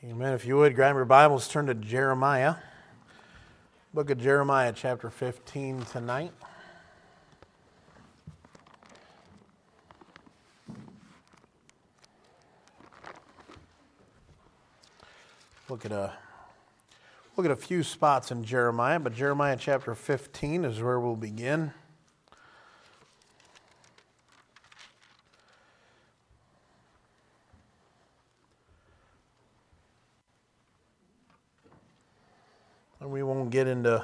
Amen. If you would, grab your Bibles, turn to Jeremiah. Book of Jeremiah, chapter 15 tonight. Look at a few spots in Jeremiah, but Jeremiah chapter 15 is where we'll begin. And we won't get into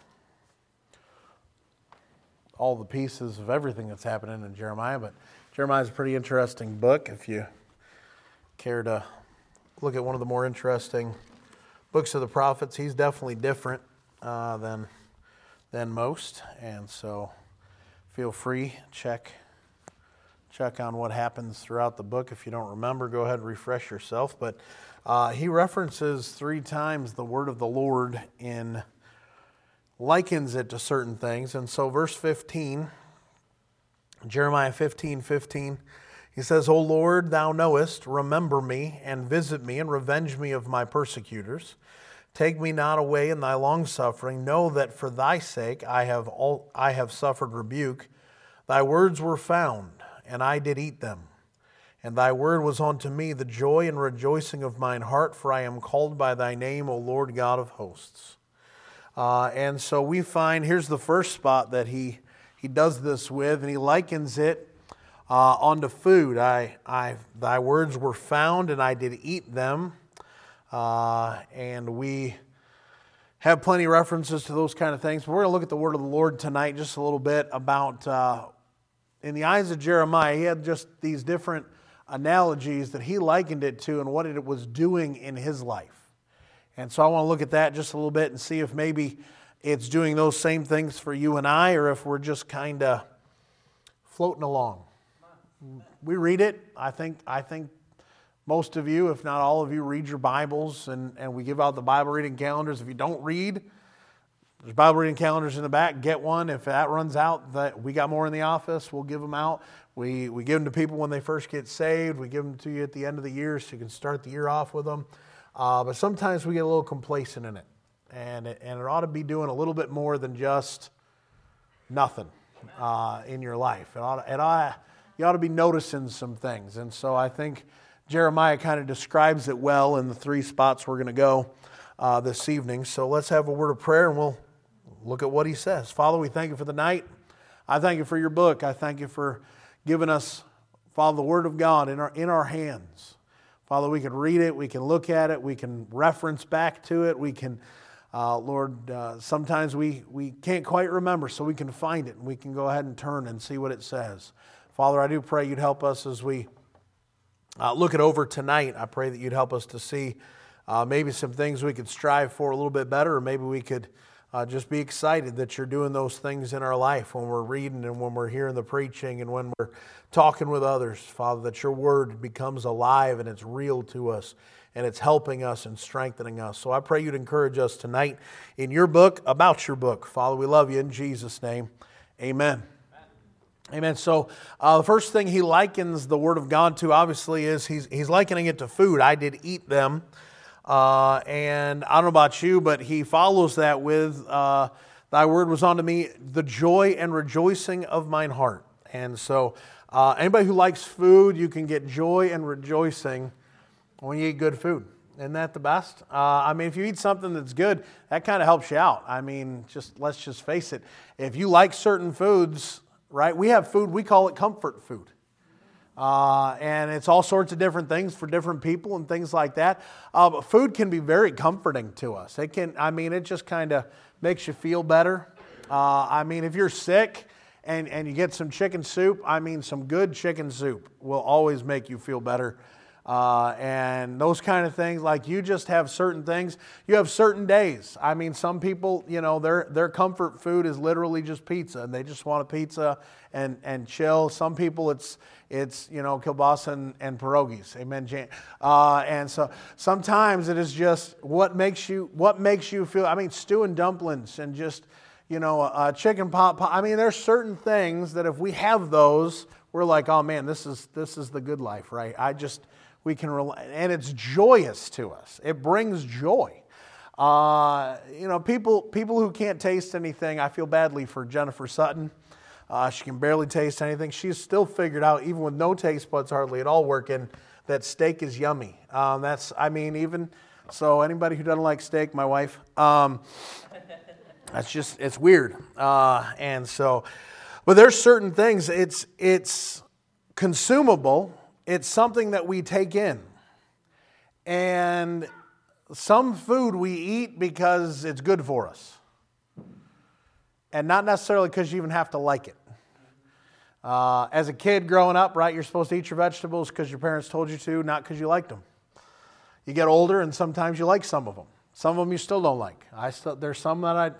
all the pieces of everything that's happening in Jeremiah, but Jeremiah is a pretty interesting book. If you care to look at one of the more interesting books of the prophets, he's definitely different than most, and so feel free, check on what happens throughout the book. If you don't remember, go ahead and refresh yourself, but he references 3 times the word of the Lord and likens it to certain things. And so verse 15, Jeremiah 15:15, he says, O Lord, thou knowest, remember me, and visit me, and revenge me of my persecutors. Take me not away in thy longsuffering. Know that for thy sake I have suffered rebuke. Thy words were found, and I did eat them. And thy word was unto me the joy and rejoicing of mine heart, for I am called by thy name, O Lord God of hosts. And so we find, here's the first spot that he does this with, and he likens it onto food. Thy words were found, and I did eat them. And we have plenty of references to those kind of things. But we're going to look at the word of the Lord tonight just a little bit about, in the eyes of Jeremiah, he had just these different analogies that he likened it to and what it was doing in his life. And so I want to look at that just a little bit and see if maybe it's doing those same things for you and I, or if we're just kind of floating along. We read it. I think most of you, if not all of you, read your Bibles, and we give out the Bible reading calendars. If you don't read, there's Bible reading calendars in the back. Get one. If that runs out, we got more in the office, we'll give them out. We give them to people when they first get saved. We give them to you at the end of the year so you can start the year off with them. But sometimes we get a little complacent in it. And it ought to be doing a little bit more than just nothing in your life. You ought to be noticing some things. And so I think Jeremiah kind of describes it well in the 3 spots we're going to go this evening. So let's have a word of prayer and we'll look at what he says. Father, we thank you for the night. I thank you for your book. I thank you for giving us, Father, the Word of God in our hands. Father, we can read it, we can look at it, we can reference back to it, we can, Lord, sometimes we can't quite remember, so we can find it, and we can go ahead and turn and see what it says. Father, I do pray you'd help us as we look it over tonight. I pray that you'd help us to see maybe some things we could strive for a little bit better, or maybe we could just be excited that you're doing those things in our life when we're reading and when we're hearing the preaching and when we're talking with others, Father, that your word becomes alive and it's real to us and it's helping us and strengthening us. So I pray you'd encourage us tonight in your book, about your book. Father, we love you in Jesus' name. Amen. Amen. So the first thing he likens the word of God to, obviously, is he's likening it to food. I did eat them. And I don't know about you, but he follows that with, thy word was unto me, the joy and rejoicing of mine heart. And so anybody who likes food, you can get joy and rejoicing when you eat good food. Isn't that the best? If you eat something that's good, that kind of helps you out. Let's just face it. If you like certain foods, right? We have food, we call it comfort food. And it's all sorts of different things for different people and things like that. But food can be very comforting to us. It just kind of makes you feel better. If you're sick and you get some chicken soup, some good chicken soup will always make you feel better. And those kind of things, like you just have certain things. You have certain days. Some people, their comfort food is literally just pizza, and they just want a pizza and chill. Some people it's kielbasa and pierogies. Amen. And so sometimes it is just what makes you feel. Stew and dumplings and just a chicken pot pie. There's certain things that if we have those, we're like, oh man, this is the good life, right? and it's joyous to us. It brings joy. People who can't taste anything, I feel badly for Jennifer Sutton. She can barely taste anything. She's still figured out, even with no taste buds hardly at all working, that steak is yummy. So anybody who doesn't like steak, my wife, it's weird. But there's certain things, it's consumable. It's something that we take in. And some food we eat because it's good for us. And not necessarily because you even have to like it. As a kid growing up, right, you're supposed to eat your vegetables because your parents told you to, not because you liked them. You get older and sometimes you like some of them. Some of them you still don't like. There's some that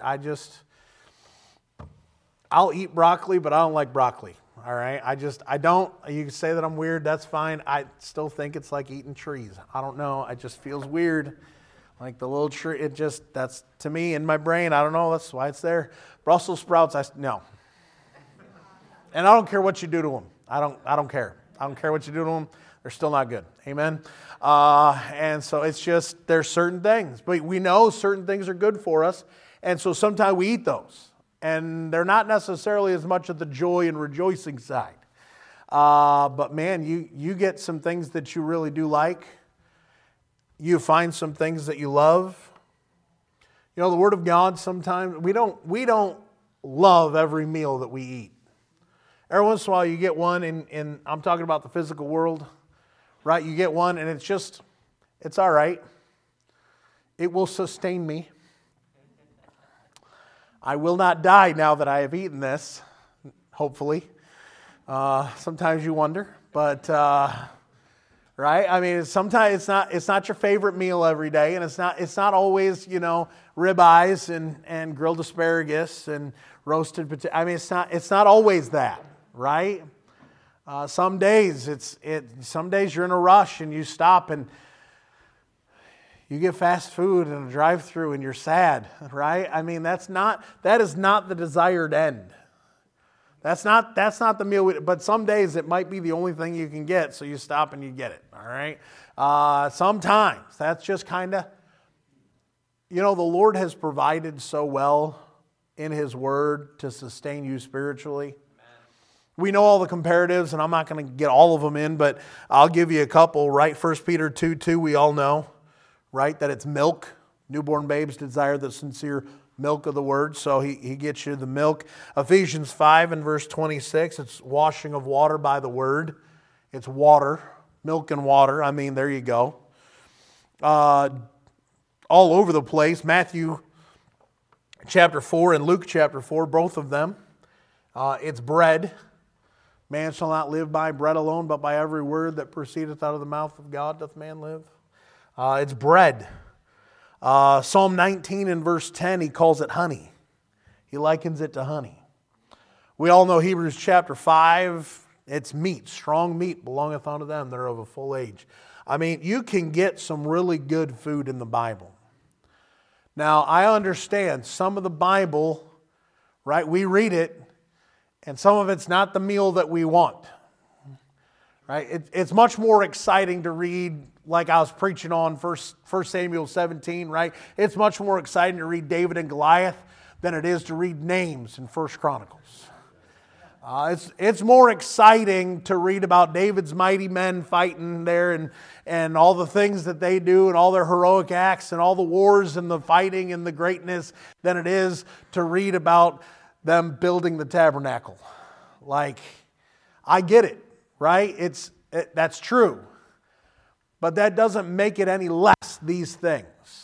I'll eat broccoli, but I don't like broccoli. All right, I don't. You can say that I'm weird. That's fine. I still think it's like eating trees. I don't know. It just feels weird, like the little tree. That's to me in my brain. I don't know. That's why it's there. Brussels sprouts. No. And I don't care what you do to them. I don't care. I don't care what you do to them. They're still not good. Amen. And so it's just there's certain things, but we know certain things are good for us, and so sometimes we eat those. And they're not necessarily as much of the joy and rejoicing side. But man, you get some things that you really do like. You find some things that you love. You know, the Word of God, sometimes we don't love every meal that we eat. Every once in a while you get one, and I'm talking about the physical world, right? You get one and it's all right. It will sustain me. I will not die now that I have eaten this, hopefully. Sometimes you wonder, but right? I mean, sometimes it's not your favorite meal every day, and it's not always ribeyes and grilled asparagus and roasted potato. I mean, it's not always that, right? Some days you're in a rush and you stop and you get fast food in a drive-through and you're sad, right? I mean, that is not the desired end. That's not the meal. But some days it might be the only thing you can get, so you stop and you get it, all right? Sometimes that's just kind of, the Lord has provided so well in His Word to sustain you spiritually. We know all the comparatives, and I'm not going to get all of them in, but I'll give you a couple, right? 1 Peter 2:2, we all know. Right, that it's milk. Newborn babes desire the sincere milk of the word, so he gets you the milk. Ephesians 5 and verse 26, it's washing of water by the word. It's water, milk and water. I mean, there you go. All over the place. Matthew chapter 4 and Luke chapter 4, both of them. It's bread. Man shall not live by bread alone, but by every word that proceedeth out of the mouth of God doth man live. It's bread. Psalm 19 and verse 10, he calls it honey. He likens it to honey. We all know Hebrews chapter 5, it's meat. Strong meat belongeth unto them that are of a full age. I mean, you can get some really good food in the Bible. Now, I understand some of the Bible, right, we read it, and some of it's not the meal that we want. Right? It's much more exciting to read, like I was preaching on 1 Samuel 17, right? It's much more exciting to read David and Goliath than it is to read names in 1 Chronicles. It's more exciting to read about David's mighty men fighting there and all the things that they do and all their heroic acts and all the wars and the fighting and the greatness than it is to read about them building the tabernacle. Like, I get it. Right? That's true. But that doesn't make it any less these things.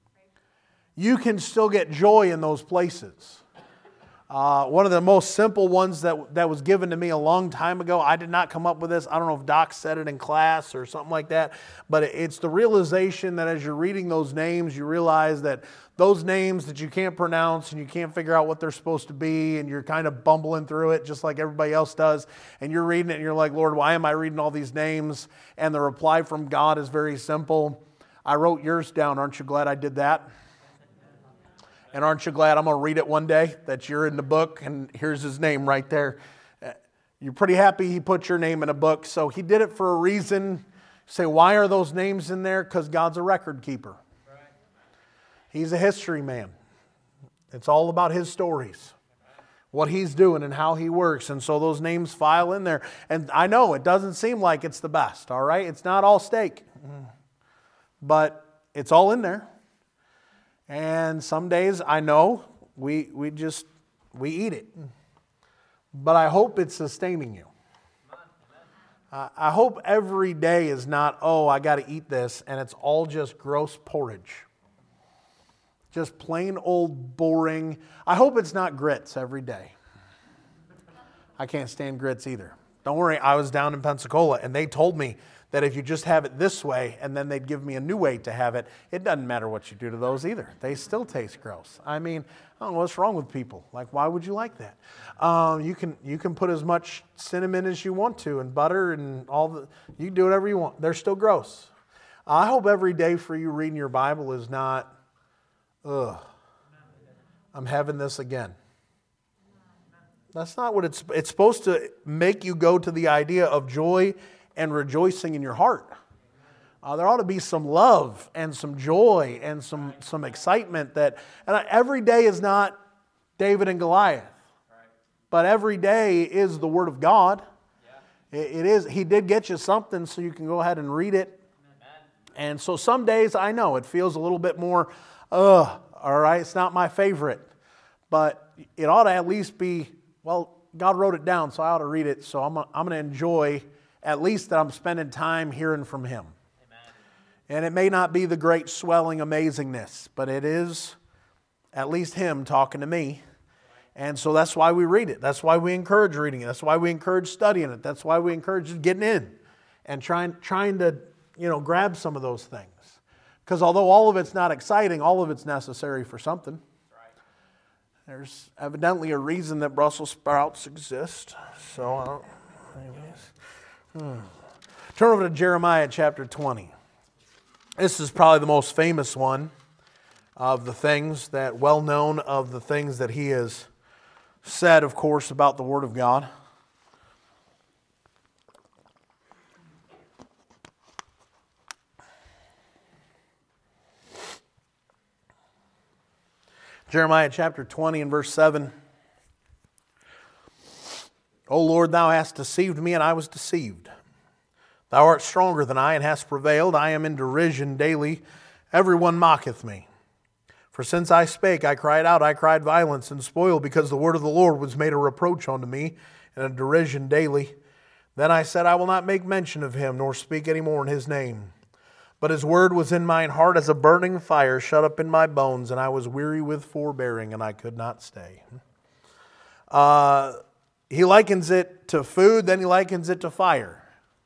You can still get joy in those places. One of the most simple ones that was given to me a long time ago, I did not come up with this. I don't know if Doc said it in class or something like that, but it's the realization that as you're reading those names, you realize that those names that you can't pronounce and you can't figure out what they're supposed to be and you're kind of bumbling through it just like everybody else does, and you're reading it and you're like, Lord, why am I reading all these names? And the reply from God is very simple. I wrote yours down. Aren't you glad I did that? And aren't you glad I'm going to read it one day, that you're in the book and here's his name right there. You're pretty happy he put your name in a book. So he did it for a reason Say, why are those names in there? Because God's a record keeper. He's a history man. It's all about His stories, what He's doing and how He works. And so those names file in there. And I know it doesn't seem like it's the best, all right? It's not all steak. But it's all in there. And some days I know we eat it. But I hope it's sustaining you. I hope every day is not, oh, I got to eat this, and it's all just gross porridge. Just plain old boring. I hope it's not grits every day. I can't stand grits either. Don't worry, I was down in Pensacola, and they told me that if you just have it this way, and then they'd give me a new way to have it, it doesn't matter what you do to those either. They still taste gross. I mean, I don't know what's wrong with people. Like, why would you like that? You can put as much cinnamon as you want to, and butter, and you can do whatever you want. They're still gross. I hope every day for you reading your Bible is not, ugh, I'm having this again. That's not what it's supposed to make you go to the idea of joy and rejoicing in your heart. There ought to be some love and some joy and some excitement every day is not David and Goliath, but every day is the Word of God. It is. He did get you something, so you can go ahead and read it. And so some days I know it feels a little bit more, all right, it's not my favorite, but it ought to at least be, well, God wrote it down, so I ought to read it. So I'm going to enjoy at least that I'm spending time hearing from Him. Amen. And it may not be the great swelling amazingness, but it is at least Him talking to me. And so that's why we read it. That's why we encourage reading it. That's why we encourage studying it. That's why we encourage getting in and trying to grab some of those things. Because although all of it's not exciting, all of it's necessary for something. There's evidently a reason that Brussels sprouts exist. So, Turn over to Jeremiah chapter 20. This is probably the most famous one of the things that, well known of the things that he has said, of course, about the Word of God. Jeremiah chapter 20 and verse 7. O Lord, Thou hast deceived me, and I was deceived. Thou art stronger than I, and hast prevailed. I am in derision daily. Everyone mocketh me. For since I spake, I cried out. I cried violence and spoil, because the word of the Lord was made a reproach unto me, and a derision daily. Then I said, I will not make mention of him, nor speak any more in his name. But his word was in mine heart as a burning fire, shut up in my bones, and I was weary with forbearing, and I could not stay. He likens it to food, then he likens it to fire.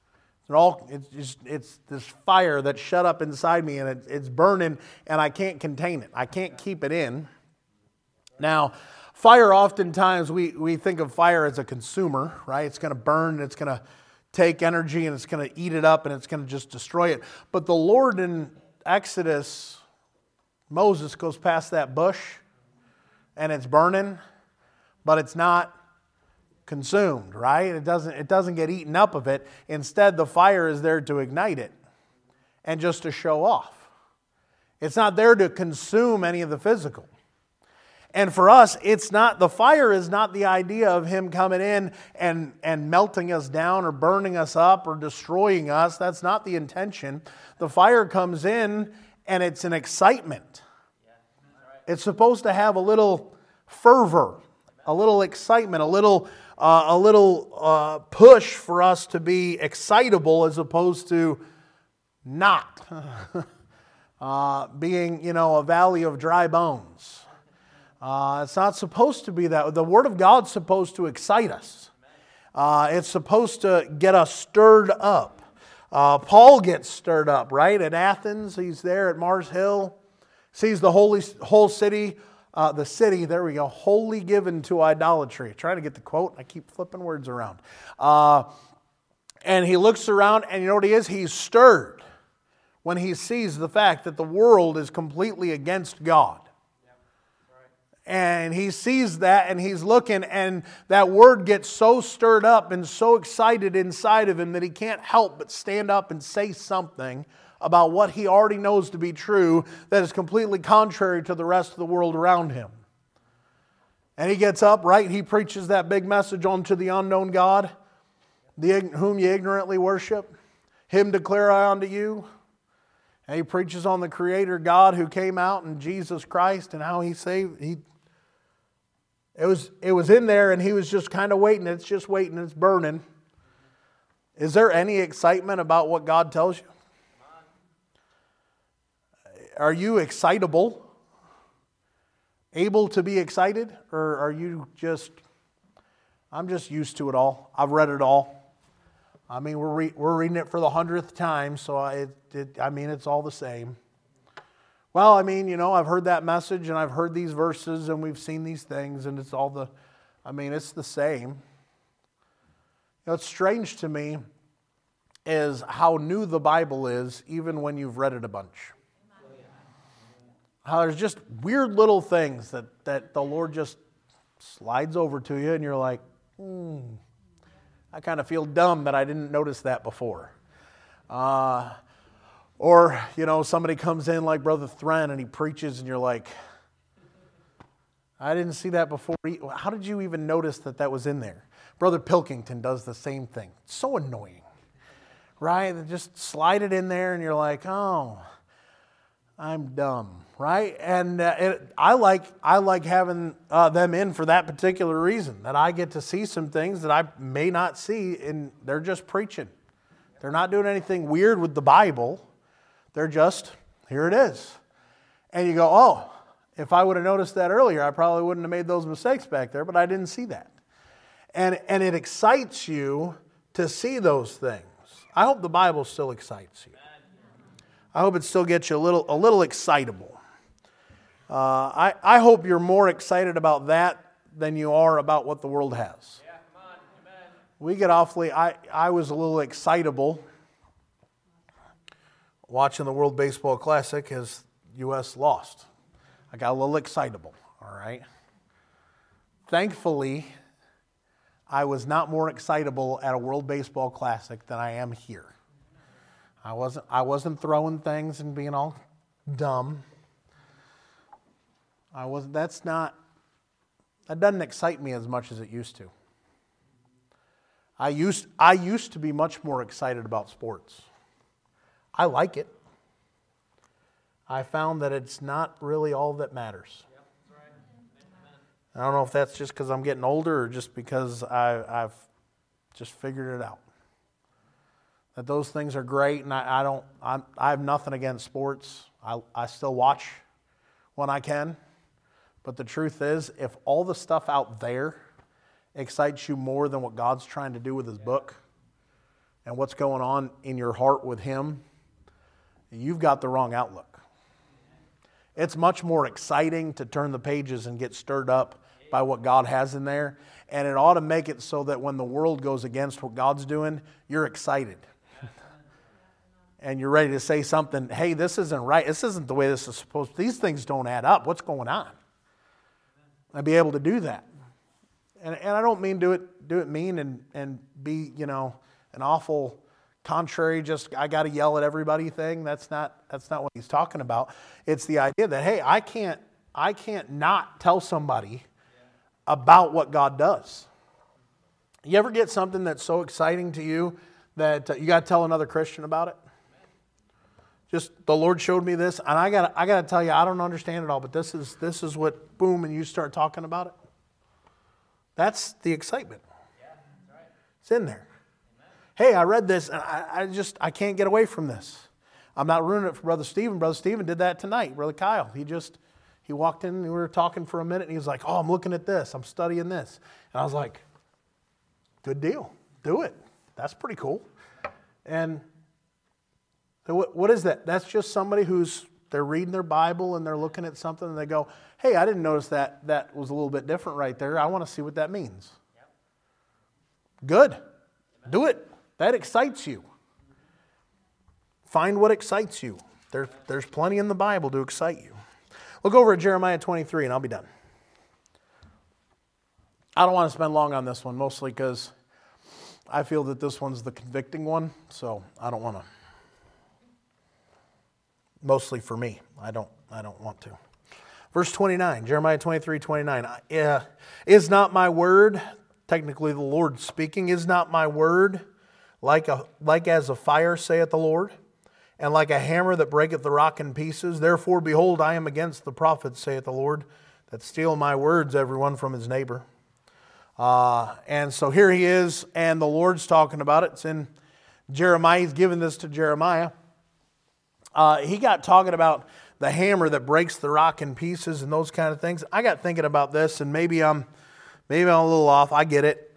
It's this fire that's shut up inside me, and it's burning, and I can't contain it. I can't keep it in. Now, fire, oftentimes we think of fire as a consumer, right? It's going to burn, it's going to take energy, and it's going to eat it up, and it's going to just destroy it. But the Lord in Exodus, Moses goes past that bush, and it's burning, but it's not consumed, right? It doesn't get eaten up of it. Instead, the fire is there to ignite it and just to show off. It's not there to consume any of the physical. And for us, the fire is not the idea of him coming in and melting us down or burning us up or destroying us. That's not the intention. The fire comes in and it's an excitement. It's supposed to have a little fervor, a little excitement, a little push for us to be excitable as opposed to not being, a valley of dry bones. It's not supposed to be that. The Word of God's supposed to excite us. It's supposed to get us stirred up. Paul gets stirred up, right? At Athens, he's there at Mars Hill, sees the whole city. The city, there we go, wholly given to idolatry. Trying to get the quote, I keep flipping words around. And he looks around, and you know what he is? He's stirred when he sees the fact that the world is completely against God. And he sees that and he's looking, and that word gets so stirred up and so excited inside of him that he can't help but stand up and say something about what he already knows to be true that is completely contrary to the rest of the world around him. And he gets up, right? He preaches that big message unto the unknown God, whom ye ignorantly worship. Him declare I unto you. And he preaches on the Creator God who came out in Jesus Christ and how He saved. It was in there, and he was just kind of waiting. It's just waiting. It's burning. Is there any excitement about what God tells you? Are you excitable? Able to be excited? Or are you just, I'm just used to it all. I've read it all. I mean, we're reading it for the 100th time, so it's all the same. Well, I've heard that message, and I've heard these verses, and we've seen these things, and it's the same. What's strange to me is how new the Bible is, even when you've read it a bunch. How there's just weird little things that the Lord just slides over to you, and you're like, I kind of feel dumb that I didn't notice that before. Or, somebody comes in like Brother Thren and he preaches and you're like, I didn't see that before. How did you even notice that was in there? Brother Pilkington does the same thing. It's so annoying, right? They just slide it in there and you're like, oh, I'm dumb, right? And I like having them in for that particular reason, that I get to see some things that I may not see, and they're just preaching. They're not doing anything weird with the Bible. They're just, here it is. And you go, oh, if I would have noticed that earlier, I probably wouldn't have made those mistakes back there, but I didn't see that. And it excites you to see those things. I hope the Bible still excites you. I hope it still gets you a little excitable. I hope you're more excited about that than you are about what the world has. Yeah, come on. Amen. We get I was a little excitable watching the World Baseball Classic as U.S. lost. I got a little excitable, all right? Thankfully, I was not more excitable at a World Baseball Classic than I am here. I wasn't throwing things and being all dumb. That doesn't excite me as much as it used to. I used to be much more excited about sports. I like it. I found that it's not really all that matters. I don't know if that's just because I'm getting older or just because I've just figured it out. That those things are great, and I have nothing against sports. I still watch when I can. But the truth is, if all the stuff out there excites you more than what God's trying to do with His book and what's going on in your heart with Him, you've got the wrong outlook. It's much more exciting to turn the pages and get stirred up by what God has in there. And it ought to make it so that when the world goes against what God's doing, you're excited. And you're ready to say something, hey, this isn't right. This isn't the way this is supposed to. These things don't add up. What's going on? I'd be able to do that. And I don't mean do it mean and be, an awful contrary, just I got to yell at everybody thing. That's not what he's talking about. It's the idea that, hey, I can't not tell somebody about what God does. You ever get something that's so exciting to you that you got to tell another Christian about it? Just the Lord showed me this, and I got to tell you, I don't understand it all, but this is what, boom, and you start talking about it. That's the excitement. Yeah, that's right. It's in there. Amen. Hey, I read this, and I can't get away from this. I'm not ruining it for Brother Stephen. Brother Stephen did that tonight. Brother Kyle, he walked in, and we were talking for a minute, and he was like, oh, I'm looking at this. I'm studying this. And I was like, good deal. Do it. That's pretty cool. And what is that? That's just somebody they're reading their Bible and they're looking at something and they go, hey, I didn't notice that was a little bit different right there. I want to see what that means. Yep. Good. Do it. That excites you. Find what excites you. There's plenty in the Bible to excite you. Look over at Jeremiah 23 and I'll be done. I don't want to spend long on this one, mostly because I feel that this one's the convicting one, so I don't want to. Mostly for me. I don't want to. Verse 29, Jeremiah 23:29. Is not my word, technically the Lord speaking, is not my word like as a fire, saith the Lord, and like a hammer that breaketh the rock in pieces? Therefore, behold, I am against the prophets, saith the Lord, that steal my words, everyone from his neighbor. And so here he is, and the Lord's talking about it. It's in Jeremiah. He's given this to Jeremiah. He got talking about the hammer that breaks the rock in pieces and those kind of things. I got thinking about this, and maybe I'm a little off. I get it.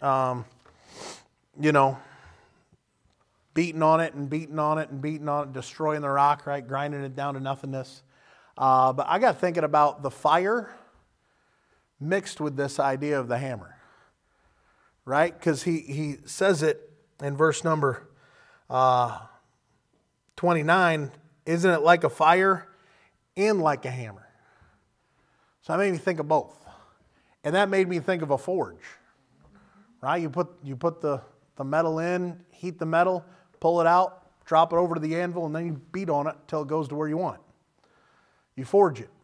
Beating on it and beating on it and beating on it, destroying the rock, right? Grinding it down to nothingness. But I got thinking about the fire mixed with this idea of the hammer, right? Because he says it in verse number 29, isn't it like a fire and like a hammer? So that made me think of both. And that made me think of a forge, right? You put the metal in, heat the metal, pull it out, drop it over to the anvil, and then you beat on it until it goes to where you want it. You forge it.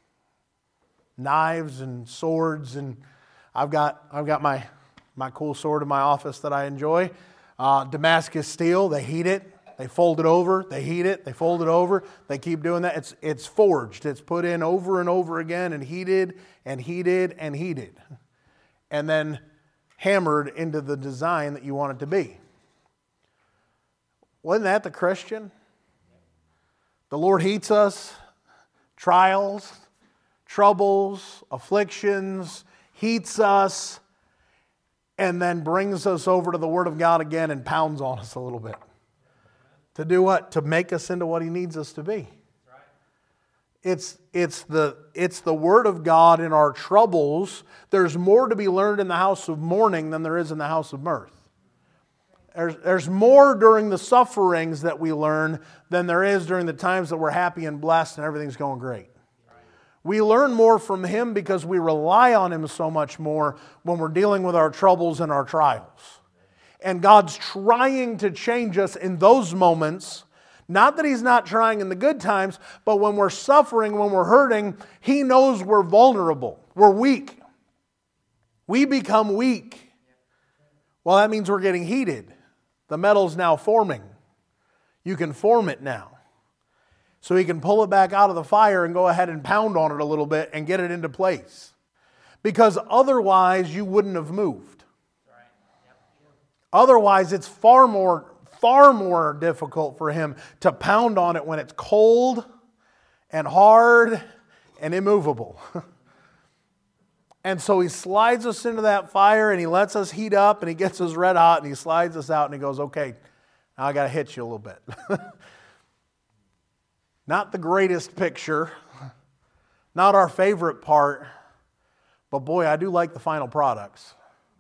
Knives and swords, and I've got my cool sword in my office that I enjoy. Damascus steel, they heat it. They fold it over, they heat it, they fold it over, they keep doing that. It's forged, it's put in over and over again and heated and heated and heated. And then hammered into the design that you want it to be. Wasn't that the Christian? The Lord heats us, trials, troubles, afflictions, heats us, and then brings us over to the Word of God again and pounds on us a little bit. To do what? To make us into what He needs us to be. It's the Word of God in our troubles. There's more to be learned in the house of mourning than there is in the house of mirth. There's more during the sufferings that we learn than there is during the times that we're happy and blessed and everything's going great. We learn more from Him because we rely on Him so much more when we're dealing with our troubles and our trials. And God's trying to change us in those moments. Not that He's not trying in the good times, but when we're suffering, when we're hurting, He knows we're vulnerable. We're weak. We become weak. Well, that means we're getting heated. The metal's now forming. You can form it now. So He can pull it back out of the fire and go ahead and pound on it a little bit and get it into place. Because otherwise you wouldn't have moved. Otherwise, it's far more difficult for Him to pound on it when it's cold and hard and immovable. And so He slides us into that fire and He lets us heat up and He gets us red hot and He slides us out and He goes, okay, now I got to hit you a little bit. Not the greatest picture, not our favorite part, but boy, I do like the final products.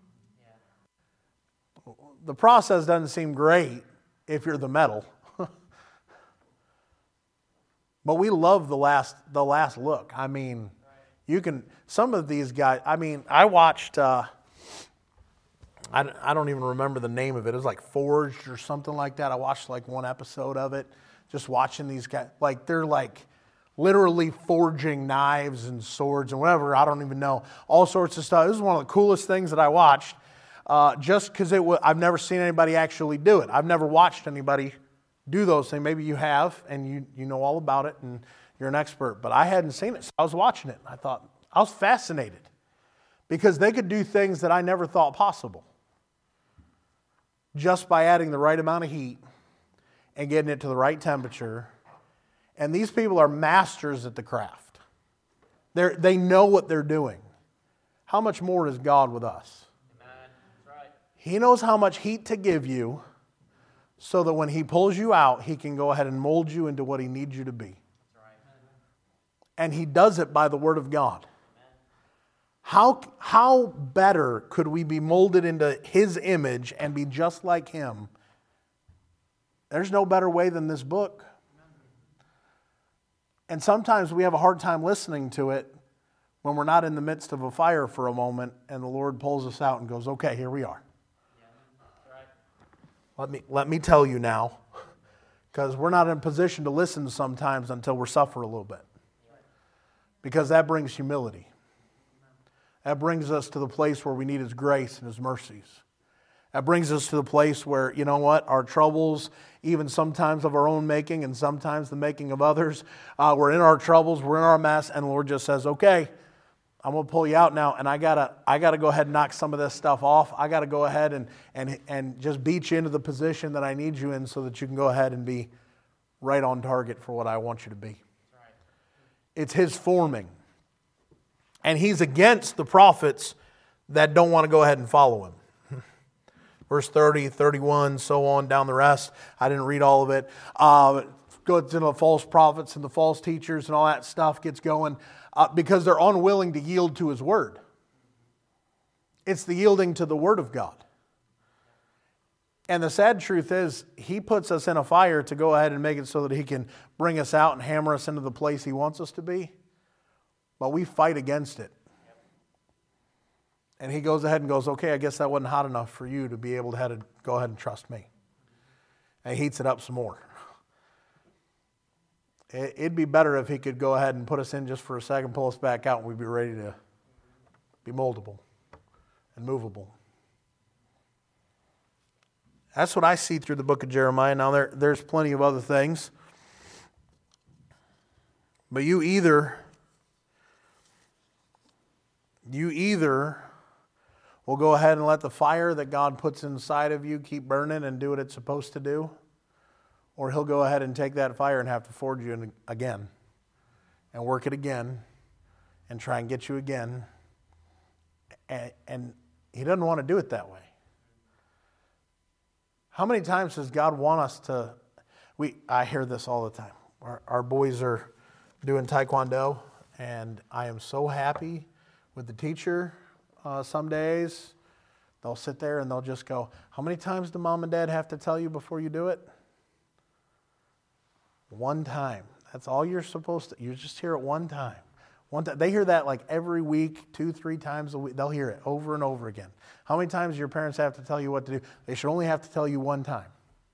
The process doesn't seem great if you're the metal. But we love the last look. I mean, some of these guys, I watched, I don't even remember the name of it. It was like Forged or something like that. I watched like one episode of it, just watching these guys. Like they're like literally forging knives and swords and whatever. I don't even know. All sorts of stuff. This is one of the coolest things that I watched. Just because I've never seen anybody actually do it. I've never watched anybody do those things. Maybe you have, and you know all about it, and you're an expert. But I hadn't seen it, so I was watching it. And I was fascinated because they could do things that I never thought possible just by adding the right amount of heat and getting it to the right temperature. And these people are masters at the craft. They know what they're doing. How much more is God with us? He knows how much heat to give you so that when He pulls you out, He can go ahead and mold you into what He needs you to be. And He does it by the Word of God. How better could we be molded into His image and be just like Him? There's no better way than this book. And sometimes we have a hard time listening to it when we're not in the midst of a fire for a moment and the Lord pulls us out and goes, okay, here we are. Let me tell you now, because we're not in a position to listen sometimes until we suffer a little bit. Because that brings humility. That brings us to the place where we need His grace and His mercies. That brings us to the place where, you know what, our troubles, even sometimes of our own making and sometimes the making of others, we're in our troubles, we're in our mess, and the Lord just says, okay, I'm going to pull you out now, and I gotta go ahead and knock some of this stuff off. I got to go ahead and just beat you into the position that I need you in so that you can go ahead and be right on target for what I want you to be. It's His forming. And He's against the prophets that don't want to go ahead and follow Him. Verse 30, 31, so on, down the rest. I didn't read all of it. Goes into the false prophets and the false teachers and all that stuff gets going because they're unwilling to yield to His Word. It's the yielding to the Word of God. And the sad truth is, He puts us in a fire to go ahead and make it so that He can bring us out and hammer us into the place He wants us to be. But we fight against it. And He goes ahead and goes, okay, I guess that wasn't hot enough for you to be able to go ahead and trust me. And He heats it up some more. It'd be better if He could go ahead and put us in just for a second, pull us back out, and we'd be ready to be moldable and movable. That's what I see through the book of Jeremiah. Now, there's plenty of other things. But you either will go ahead and let the fire that God puts inside of you keep burning and do what it's supposed to do, or He'll go ahead and take that fire and have to forge you in again and work it again and try and get you again. And He doesn't want to do it that way. How many times does God want us to... I hear this all the time. Our boys are doing Taekwondo, and I am so happy with the teacher. Some days they'll sit there and they'll just go, how many times do Mom and Dad have to tell you before you do it? One time. That's all you're supposed to. You just hear it one time. One time. They hear that like every week, 2-3 times a week. They'll hear it over and over again. How many times do your parents have to tell you what to do? They should only have to tell you one time.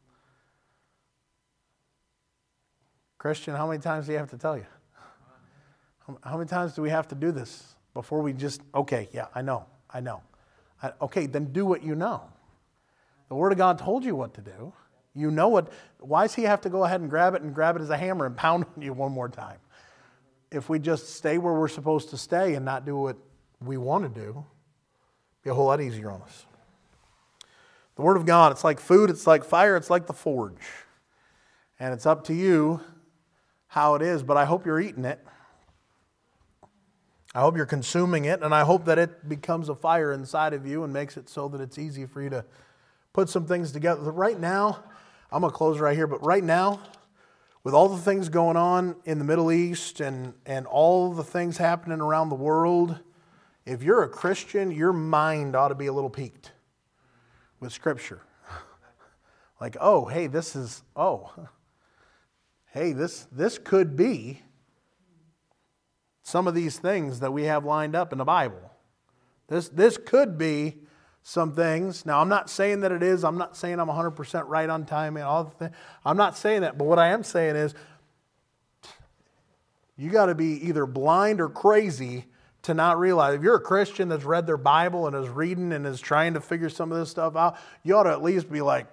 Christian, how many times do you have to tell you? How many times do we have to do this before we just, okay, yeah, I know. Okay, then do what you know. The Word of God told you what to do. You know what. Why does He have to go ahead and grab it as a hammer and pound on you one more time? If we just stay where we're supposed to stay and not do what we want to do, it'd be a whole lot easier on us. The Word of God, it's like food, it's like fire, it's like the forge. And it's up to you how it is, but I hope you're eating it. I hope you're consuming it, and I hope that it becomes a fire inside of you and makes it so that it's easy for you to put some things together. Right now, I'm going to close right here, but right now, with all the things going on in the Middle East and all the things happening around the world, if you're a Christian, your mind ought to be a little piqued with Scripture. Like, this could be some of these things that we have lined up in the Bible. This could be some things. Now, I'm not saying that it is. I'm not saying I'm 100% right on time and all the things. I'm not saying that. But what I am saying is you got to be either blind or crazy to not realize. If you're a Christian that's read their Bible and is reading and is trying to figure some of this stuff out, you ought to at least be like,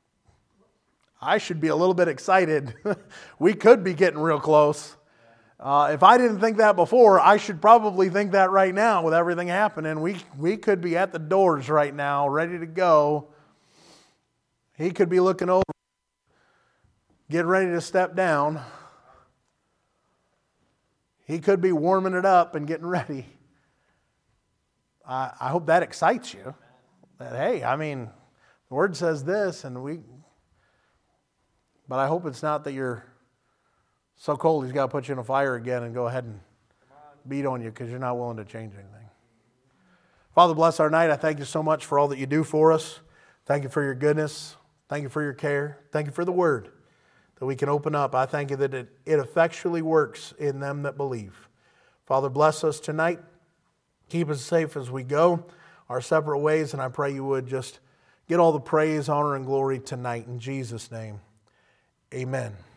I should be a little bit excited. We could be getting real close. If I didn't think that before, I should probably think that right now with everything happening. We could be at the doors right now, ready to go. He could be looking over, getting ready to step down. He could be warming it up and getting ready. I hope that excites you. That, hey, the Word says this, but I hope it's not that you're so cold He's got to put you in a fire again and go ahead and beat on you because you're not willing to change anything. Father, bless our night. I thank You so much for all that You do for us. Thank You for Your goodness. Thank You for Your care. Thank You for the Word that we can open up. I thank You that it effectually works in them that believe. Father, bless us tonight. Keep us safe as we go our separate ways, and I pray you would just get all the praise, honor, and glory tonight. In Jesus' name, amen.